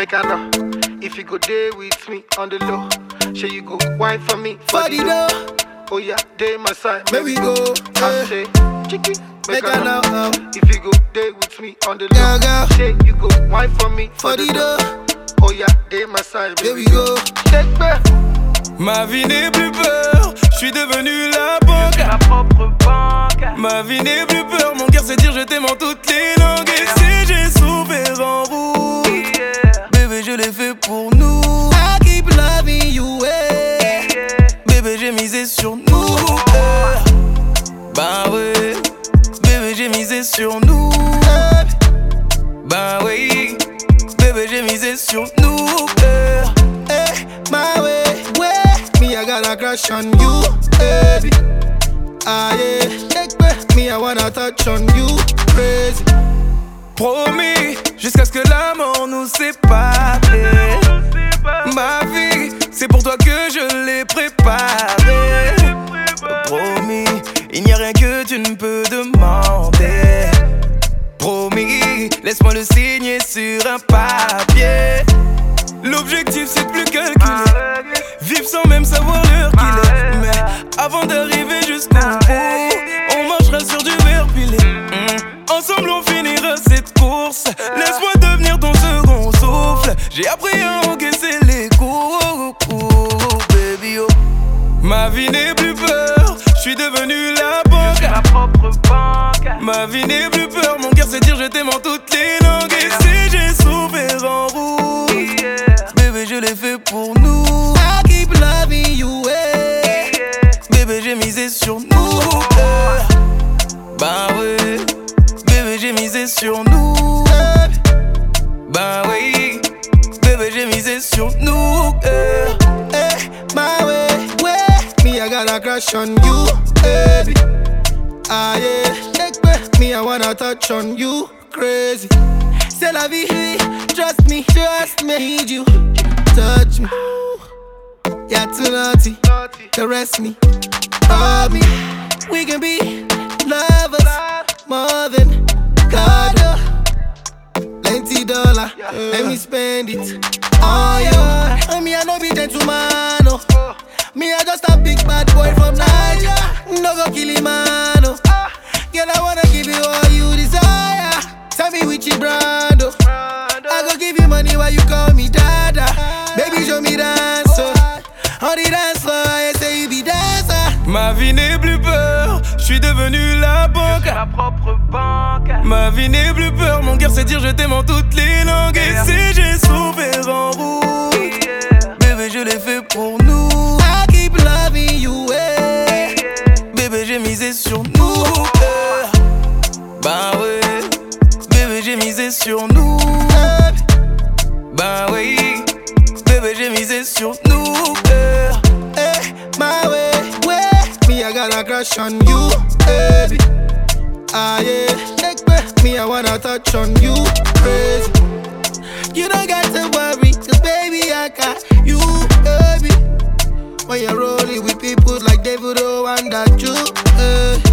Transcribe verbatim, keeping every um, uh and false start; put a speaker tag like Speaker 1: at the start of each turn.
Speaker 1: make I know if you go there with me on the low. Say you go wine for me
Speaker 2: For the dough,
Speaker 1: oh yeah, day my side.
Speaker 2: here we go.
Speaker 1: I
Speaker 2: eh.
Speaker 1: say, chicky, make,
Speaker 2: Make
Speaker 1: I
Speaker 2: I
Speaker 1: know
Speaker 2: know,
Speaker 1: if you go there with me on the
Speaker 2: Girl,
Speaker 1: low.
Speaker 2: girl.
Speaker 1: Say you go wine for me
Speaker 2: For the dough,
Speaker 1: oh yeah, day my side.
Speaker 2: here we go.
Speaker 1: Shake back.
Speaker 3: Ma vie n'est plus peur, je suis devenu la banque.
Speaker 4: Ma propre banque.
Speaker 3: Ma vie n'est plus peur, mon cœur sait dire je t'aime en toutes les langues. Et si j'ai souffert en route,
Speaker 4: Yeah.
Speaker 3: bébé je l'ai fait pour nous.
Speaker 2: I keep loving you, eh.
Speaker 4: Yeah.
Speaker 3: Bébé j'ai misé sur nous. euh. Bah ouais, bébé j'ai misé sur nous. Bah oui, bébé j'ai misé sur nous. euh.
Speaker 2: Eh, my way, way. Me, I got a crush on you, baby. Ah yeah, take back. Me, I wanna touch on you, crazy.
Speaker 3: Promis, jusqu'à ce que la mort nous sépare. Ma vie, c'est pour toi que je l'ai préparée. Promis, il n'y a rien que tu ne peux demander. Promis, laisse-moi le signer sur un papier. L'objectif c'est de plus calculer, vivre sans même savoir l'heure qu'il est. Mais avant d'arriver jusqu'au bout, on marchera sur du verre pilé. Mm. Ensemble on finira cette course. Laisse-moi devenir ton second souffle. J'ai appris à encaisser les coups, baby oh. Ma vie n'est plus peur, je suis devenu la banque.
Speaker 4: Ma propre banque.
Speaker 3: Ma vie n'est plus peur, mon cœur sait dire je t'aime en toutes les langues. Et si j'ai souffert en route,
Speaker 4: Yeah.
Speaker 3: bébé je l'ai fait pour nous.
Speaker 2: I keep loving you, eh.
Speaker 4: Yeah.
Speaker 3: Bébé j'ai misé sur nous. euh. Bah ouais, bébé j'ai misé sur nous. Bah oui, bébé j'ai misé sur nous. euh.
Speaker 2: Eh, my way, way. Me, I got a crush on you, baby. Ah yeah, take back. Me, I wanna touch on you, crazy. C'est la vie, trust me, trust me. Need you, touch me. You're too naughty, caress me, love me. We can be lovers, more than God. Plenty dollar, let me spend it on you. And me, I no be gentleman, no. Me, I just a big bad boy from Nigeria. No go kill him, man, no. Girl, I wanna give you all you desire. Tell me which you brand, oh. I go give you money while you call me dada. Baby, show me dance, oh. On the dance floor, I say you be dancer.
Speaker 3: Ma vie n'est plus peur, je suis devenu la banque.
Speaker 4: Ma propre banque.
Speaker 3: Ma vie n'est plus peur, mon cœur sait dire je t'aime en toutes les langues. Et si j'ai souffert en route,
Speaker 4: Yeah.
Speaker 3: bébé je l'ai fait pour nous.
Speaker 2: I keep loving you, eh.
Speaker 3: Bébé j'ai misé sur nous. euh. Bah ouais, bébé j'ai misé sur nous. Bah oui, bébé j'ai misé sur nous. euh.
Speaker 2: Eh, my way, way. Me, I got a crush on you, baby. Ah yeah, take back. Me, I wanna touch on you, crazy. You don't got to worry, cause baby, I got you, baby. When you're rolling with people like David O and that you, eh.